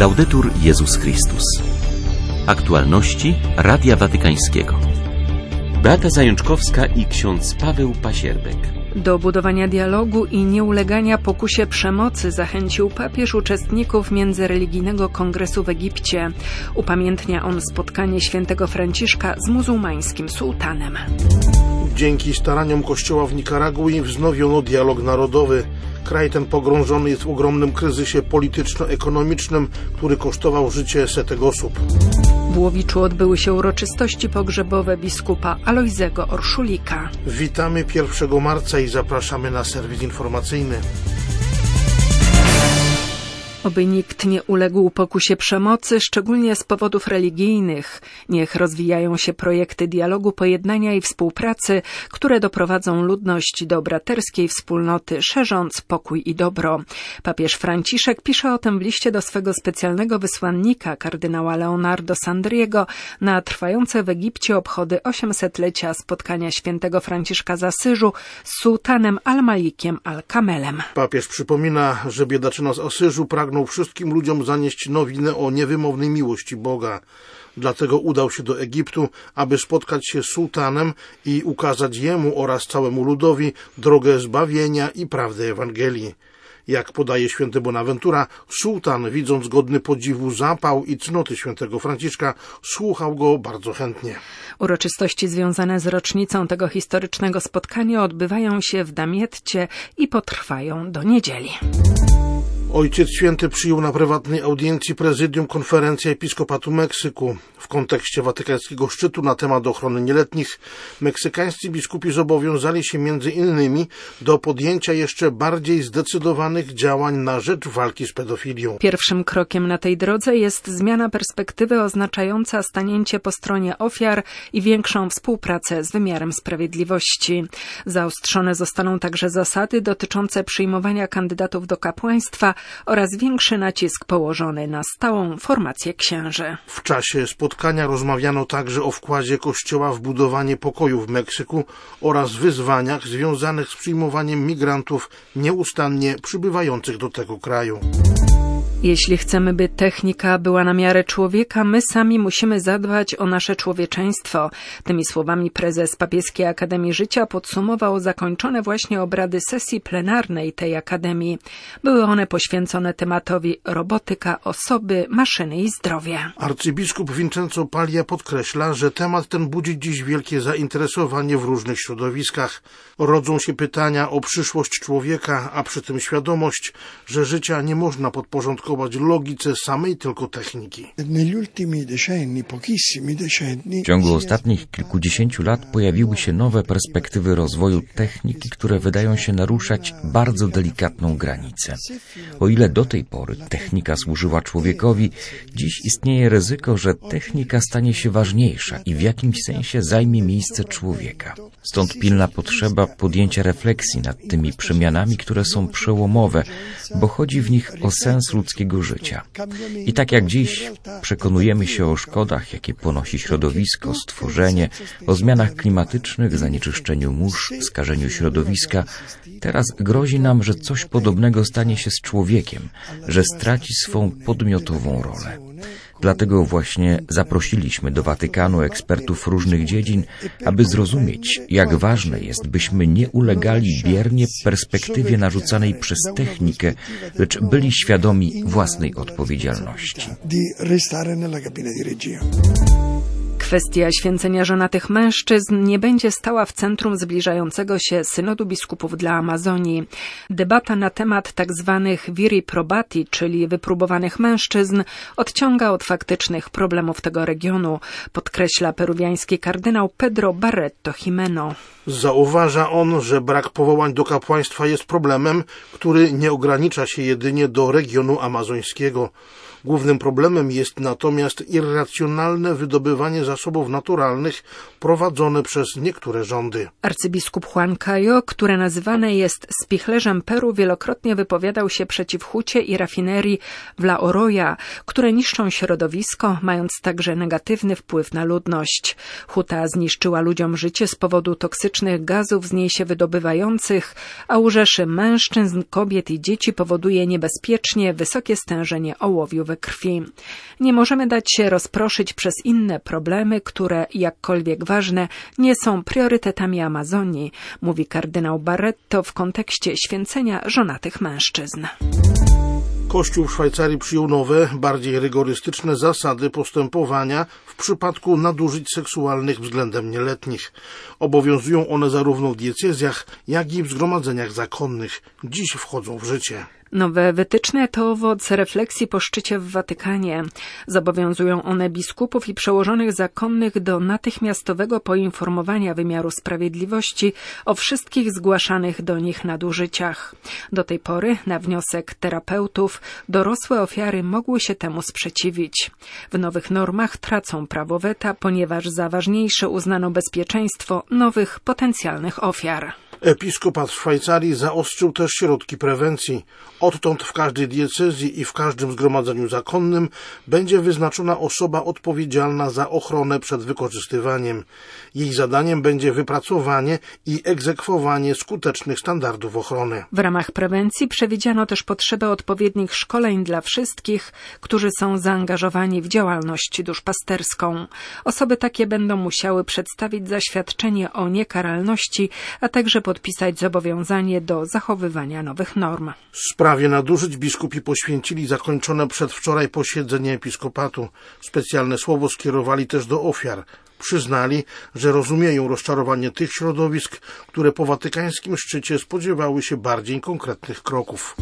Laudetur Jezus Chrystus. Aktualności Radia Watykańskiego. Beata Zajączkowska i ksiądz Paweł Pasierbek. Do budowania dialogu i nieulegania pokusie przemocy zachęcił papież uczestników Międzyreligijnego Kongresu w Egipcie. Upamiętnia on spotkanie świętego Franciszka z muzułmańskim sułtanem. Dzięki staraniom Kościoła w Nikaragui wznowiono dialog narodowy. Kraj ten pogrążony jest w ogromnym kryzysie polityczno-ekonomicznym, który kosztował życie setek osób. W Łowiczu odbyły się uroczystości pogrzebowe biskupa Alojzego Orszulika. Witamy 1 marca i zapraszamy na serwis informacyjny. Oby nikt nie uległ pokusie przemocy, szczególnie z powodów religijnych. Niech rozwijają się projekty dialogu, pojednania i współpracy, które doprowadzą ludność do braterskiej wspólnoty, szerząc pokój i dobro. Papież Franciszek pisze o tym w liście do swego specjalnego wysłannika, kardynała Leonardo Sandriego, na trwające w Egipcie obchody 800-lecia spotkania świętego Franciszka z Asyżu z sułtanem Al-Malikiem Al-Kamelem. Papież przypomina, że biedaczyna z Asyżu pragnął wszystkim ludziom zanieść nowinę o niewymownej miłości Boga. Dlatego udał się do Egiptu, aby spotkać się z sułtanem i ukazać jemu oraz całemu ludowi drogę zbawienia i prawdę Ewangelii. Jak podaje święty Bonaventura, sułtan, widząc godny podziwu zapał i cnoty świętego Franciszka, słuchał go bardzo chętnie. Uroczystości związane z rocznicą tego historycznego spotkania odbywają się w Damietcie i potrwają do niedzieli. Ojciec Święty przyjął na prywatnej audiencji prezydium Konferencji Episkopatu Meksyku. W kontekście watykańskiego szczytu na temat ochrony nieletnich meksykańscy biskupi zobowiązali się między innymi do podjęcia jeszcze bardziej zdecydowanych działań na rzecz walki z pedofilią. Pierwszym krokiem na tej drodze jest zmiana perspektywy oznaczająca stanięcie po stronie ofiar i większą współpracę z wymiarem sprawiedliwości. Zaostrzone zostaną także zasady dotyczące przyjmowania kandydatów do kapłaństwa oraz większy nacisk położony na stałą formację księży. W czasie spotkania rozmawiano także o wkładzie Kościoła w budowanie pokoju w Meksyku oraz wyzwaniach związanych z przyjmowaniem migrantów nieustannie przybywających do tego kraju. Jeśli chcemy, by technika była na miarę człowieka, my sami musimy zadbać o nasze człowieczeństwo. Tymi słowami prezes Papieskiej Akademii Życia podsumował zakończone właśnie obrady sesji plenarnej tej akademii. Były one poświęcone tematowi robotyka, osoby, maszyny i zdrowie. Arcybiskup Vincenzo Paglia podkreśla, że temat ten budzi dziś wielkie zainteresowanie w różnych środowiskach. Rodzą się pytania o przyszłość człowieka, a przy tym świadomość, że życia nie można podporządkować logice samej tylko techniki. W ciągu ostatnich kilkudziesięciu lat pojawiły się nowe perspektywy rozwoju techniki, które wydają się naruszać bardzo delikatną granicę. O ile do tej pory technika służyła człowiekowi, dziś istnieje ryzyko, że technika stanie się ważniejsza i w jakimś sensie zajmie miejsce człowieka. Stąd pilna potrzeba podjęcia refleksji nad tymi przemianami, które są przełomowe, bo chodzi w nich o sens ludzkiego życia. I tak jak dziś przekonujemy się o szkodach, jakie ponosi środowisko, stworzenie, o zmianach klimatycznych, zanieczyszczeniu mórz, skażeniu środowiska, teraz grozi nam, że coś podobnego stanie się z człowiekiem, że straci swą podmiotową rolę. Dlatego właśnie zaprosiliśmy do Watykanu ekspertów różnych dziedzin, aby zrozumieć, jak ważne jest, byśmy nie ulegali biernie perspektywie narzucanej przez technikę, lecz byli świadomi własnej odpowiedzialności. Kwestia święcenia żonatych mężczyzn nie będzie stała w centrum zbliżającego się synodu biskupów dla Amazonii. Debata na temat tzw. viri probati, czyli wypróbowanych mężczyzn, odciąga od faktycznych problemów tego regionu, podkreśla peruwiański kardynał Pedro Barreto Jimeno. Zauważa on, że brak powołań do kapłaństwa jest problemem, który nie ogranicza się jedynie do regionu amazońskiego. Głównym problemem jest natomiast irracjonalne wydobywanie zasobów naturalnych prowadzone przez niektóre rządy. Arcybiskup Juan Cayo, które nazywane jest spichlerzem Peru, wielokrotnie wypowiadał się przeciw hucie i rafinerii w La Oroya, które niszczą środowisko, mając także negatywny wpływ na ludność. Huta zniszczyła ludziom życie z powodu toksycznych gazów z niej się wydobywających, a u rzeszy mężczyzn, kobiet i dzieci powoduje niebezpiecznie wysokie stężenie ołowiu przepływy krwi. Nie możemy dać się rozproszyć przez inne problemy, które, jakkolwiek ważne, nie są priorytetami Amazonii, mówi kardynał Barretto w kontekście święcenia żonatych mężczyzn. Kościół w Szwajcarii przyjął nowe, bardziej rygorystyczne zasady postępowania w przypadku nadużyć seksualnych względem nieletnich. Obowiązują one zarówno w diecezjach, jak i w zgromadzeniach zakonnych. Dziś wchodzą w życie. Nowe wytyczne to owoc refleksji po szczycie w Watykanie. Zobowiązują one biskupów i przełożonych zakonnych do natychmiastowego poinformowania wymiaru sprawiedliwości o wszystkich zgłaszanych do nich nadużyciach. Do tej pory, na wniosek terapeutów, dorosłe ofiary mogły się temu sprzeciwić. W nowych normach tracą prawo weta, ponieważ za ważniejsze uznano bezpieczeństwo nowych potencjalnych ofiar. Episkopat w Szwajcarii zaostrzył też środki prewencji. Odtąd w każdej diecezji i w każdym zgromadzeniu zakonnym będzie wyznaczona osoba odpowiedzialna za ochronę przed wykorzystywaniem. Jej zadaniem będzie wypracowanie i egzekwowanie skutecznych standardów ochrony. W ramach prewencji przewidziano też potrzebę odpowiednich szkoleń dla wszystkich, którzy są zaangażowani w działalność duszpasterską. Osoby takie będą musiały przedstawić zaświadczenie o niekaralności, a także podpisać zobowiązanie do zachowywania nowych norm. W sprawie nadużyć biskupi poświęcili zakończone przedwczoraj posiedzenie episkopatu. Specjalne słowo skierowali też do ofiar. Przyznali, że rozumieją rozczarowanie tych środowisk, które po watykańskim szczycie spodziewały się bardziej konkretnych kroków.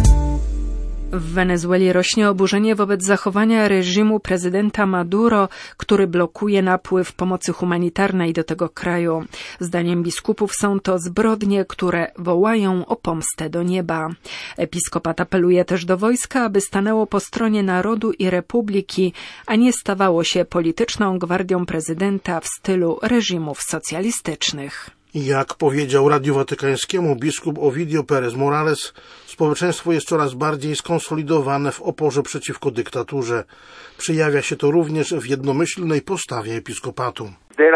W Wenezueli rośnie oburzenie wobec zachowania reżimu prezydenta Maduro, który blokuje napływ pomocy humanitarnej do tego kraju. Zdaniem biskupów są to zbrodnie, które wołają o pomstę do nieba. Episkopat apeluje też do wojska, aby stanęło po stronie narodu i republiki, a nie stawało się polityczną gwardią prezydenta w stylu reżimów socjalistycznych. Jak powiedział Radiu Watykańskiemu biskup Ovidio Pérez Morales, społeczeństwo jest coraz bardziej skonsolidowane w oporze przeciwko dyktaturze. Przejawia się to również w jednomyślnej postawie episkopatu.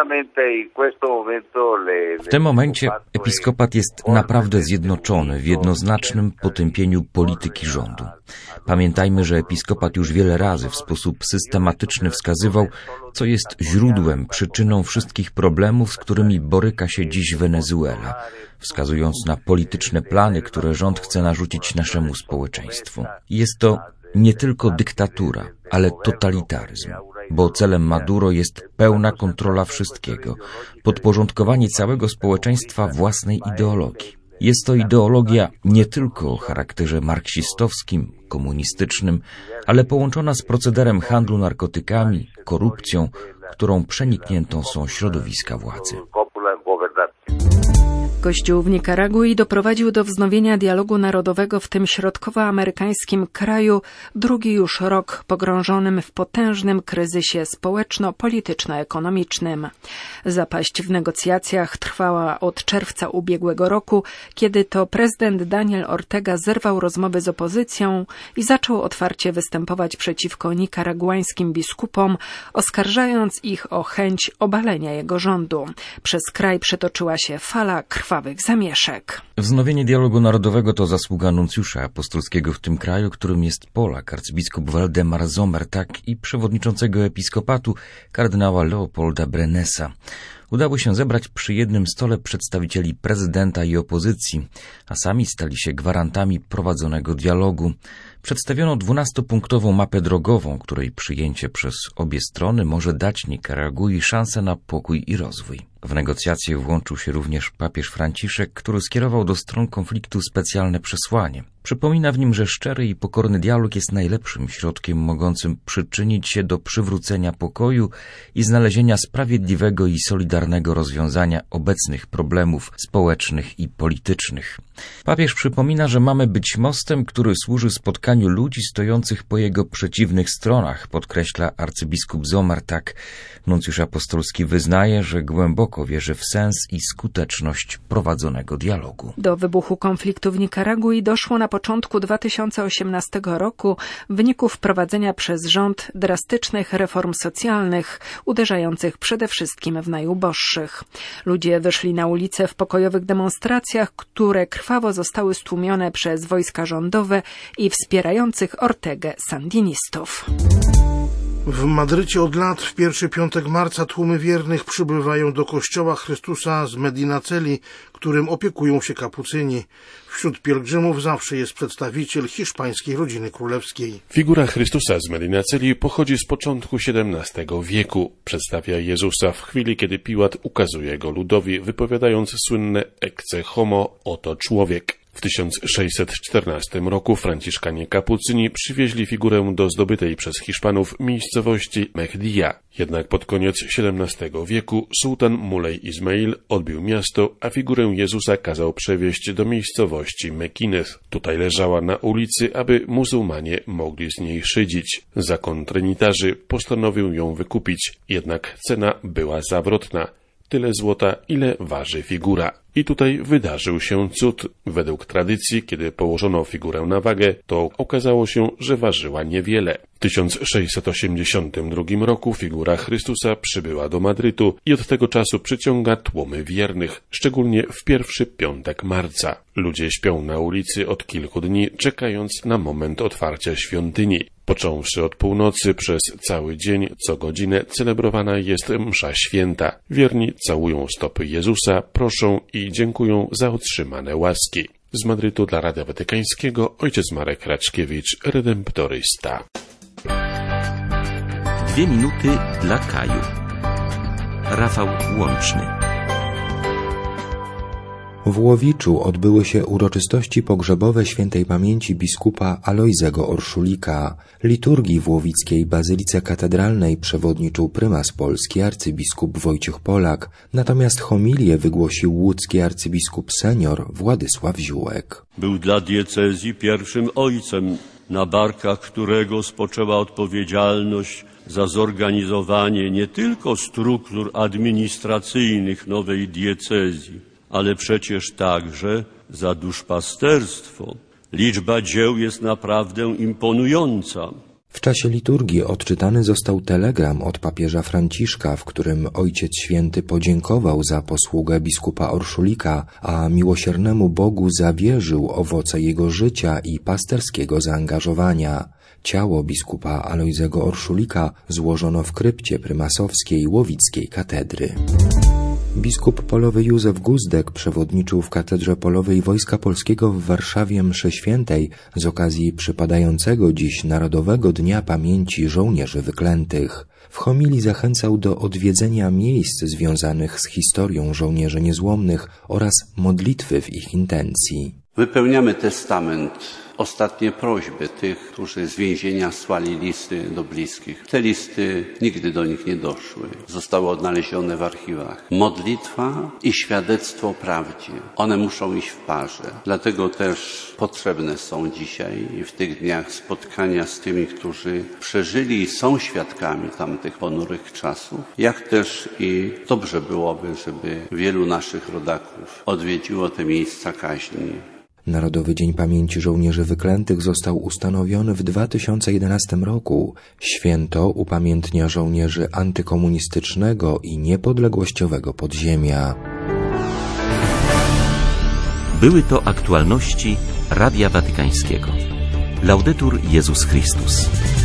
W tym momencie episkopat jest naprawdę zjednoczony w jednoznacznym potępieniu polityki rządu. Pamiętajmy, że episkopat już wiele razy w sposób systematyczny wskazywał, co jest źródłem, przyczyną wszystkich problemów, z którymi boryka się dziś Wenezuela, wskazując na polityczne plany, które rząd chce narzucić naszemu społeczeństwu. Jest to nie tylko dyktatura, ale totalitaryzm, bo celem Maduro jest pełna kontrola wszystkiego, podporządkowanie całego społeczeństwa własnej ideologii. Jest to ideologia nie tylko o charakterze marksistowskim, komunistycznym, ale połączona z procederem handlu narkotykami, korupcją, którą przenikniętą są środowiska władzy. Kościół w Nikaragui doprowadził do wznowienia dialogu narodowego w tym środkowoamerykańskim kraju, drugi już rok pogrążonym w potężnym kryzysie społeczno-polityczno-ekonomicznym. Zapaść w negocjacjach trwała od czerwca ubiegłego roku, kiedy to prezydent Daniel Ortega zerwał rozmowy z opozycją i zaczął otwarcie występować przeciwko nikaraguańskim biskupom, oskarżając ich o chęć obalenia jego rządu. Przez kraj przetoczyła się fala krwawych zamieszek. Wznowienie dialogu narodowego to zasługa nuncjusza apostolskiego w tym kraju, którym jest Polak, arcybiskup Waldemar Zomertak i przewodniczącego episkopatu kardynała Leopolda Brenesa. Udało się zebrać przy jednym stole przedstawicieli prezydenta i opozycji, a sami stali się gwarantami prowadzonego dialogu. Przedstawiono 12-punktową mapę drogową, której przyjęcie przez obie strony może dać Nikaragui szansę na pokój i rozwój. W negocjacje włączył się również papież Franciszek, który skierował do stron konfliktu specjalne przesłanie. Przypomina w nim, że szczery i pokorny dialog jest najlepszym środkiem mogącym przyczynić się do przywrócenia pokoju i znalezienia sprawiedliwego i solidarnego rozwiązania obecnych problemów społecznych i politycznych. Papież przypomina, że mamy być mostem, który służy spotkaniu ludzi stojących po jego przeciwnych stronach, podkreśla arcybiskup Zomertak. Nuncjusz apostolski wyznaje, że głęboko wierzy w sens i skuteczność prowadzonego dialogu. Do wybuchu konfliktu w Nikaragui doszło na początku 2018 roku w wyniku wprowadzenia przez rząd drastycznych reform socjalnych, uderzających przede wszystkim w najuboższych. Ludzie wyszli na ulice w pokojowych demonstracjach, które krwawo zostały stłumione przez wojska rządowe i wspierających Ortegę sandynistów. W Madrycie od lat w pierwszy piątek marca tłumy wiernych przybywają do kościoła Chrystusa z Medinaceli, którym opiekują się kapucyni. Wśród pielgrzymów zawsze jest przedstawiciel hiszpańskiej rodziny królewskiej. Figura Chrystusa z Medinaceli pochodzi z początku XVII wieku. Przedstawia Jezusa w chwili, kiedy Piłat ukazuje go ludowi, wypowiadając słynne ecce homo, oto człowiek. W 1614 roku franciszkanie kapucyni przywieźli figurę do zdobytej przez Hiszpanów miejscowości Mehdia. Jednak pod koniec XVII wieku sułtan Mulej Izmail odbił miasto, a figurę Jezusa kazał przewieźć do miejscowości Mekinez. Tutaj leżała na ulicy, aby muzułmanie mogli z niej szydzić. Zakon trynitarzy postanowił ją wykupić, jednak cena była zawrotna. Tyle złota, ile waży figura. I tutaj wydarzył się cud. Według tradycji, kiedy położono figurę na wagę, to okazało się, że ważyła niewiele. W 1682 roku figura Chrystusa przybyła do Madrytu i od tego czasu przyciąga tłumy wiernych, szczególnie w pierwszy piątek marca. Ludzie śpią na ulicy od kilku dni, czekając na moment otwarcia świątyni. Począwszy od północy, przez cały dzień, co godzinę celebrowana jest msza święta. Wierni całują stopy Jezusa, proszą i dziękują za otrzymane łaski. Z Madrytu dla Radia Watykańskiego ojciec Marek Raczkiewicz, redemptorysta. 2 minuty dla Kaju. Rafał Łączny. W Łowiczu odbyły się uroczystości pogrzebowe świętej pamięci biskupa Alojzego Orszulika. Liturgii w łowickiej Bazylice Katedralnej przewodniczył prymas Polski arcybiskup Wojciech Polak, natomiast homilię wygłosił łódzki arcybiskup senior Władysław Ziółek. Był dla diecezji pierwszym ojcem, na barkach którego spoczęła odpowiedzialność za zorganizowanie nie tylko struktur administracyjnych nowej diecezji, ale przecież także za duszpasterstwo. Liczba dzieł jest naprawdę imponująca. W czasie liturgii odczytany został telegram od papieża Franciszka, w którym Ojciec Święty podziękował za posługę biskupa Orszulika, a miłosiernemu Bogu zawierzył owoce jego życia i pasterskiego zaangażowania. Ciało biskupa Alojzego Orszulika złożono w krypcie prymasowskiej łowickiej katedry. Biskup polowy Józef Guzdek przewodniczył w katedrze polowej Wojska Polskiego w Warszawie mszy świętej z okazji przypadającego dziś Narodowego Dnia Pamięci Żołnierzy Wyklętych. W homilii zachęcał do odwiedzenia miejsc związanych z historią żołnierzy niezłomnych oraz modlitwy w ich intencji. Wypełniamy testament, ostatnie prośby tych, którzy z więzienia słali listy do bliskich. Te listy nigdy do nich nie doszły. Zostały odnalezione w archiwach. Modlitwa i świadectwo o prawdzie. One muszą iść w parze. Dlatego też potrzebne są dzisiaj i w tych dniach spotkania z tymi, którzy przeżyli i są świadkami tamtych ponurych czasów. Jak też i dobrze byłoby, żeby wielu naszych rodaków odwiedziło te miejsca kaźni. Narodowy Dzień Pamięci Żołnierzy Wyklętych został ustanowiony w 2011 roku. Święto upamiętnia żołnierzy antykomunistycznego i niepodległościowego podziemia. Były to aktualności Radia Watykańskiego. Laudetur Jezus Chrystus.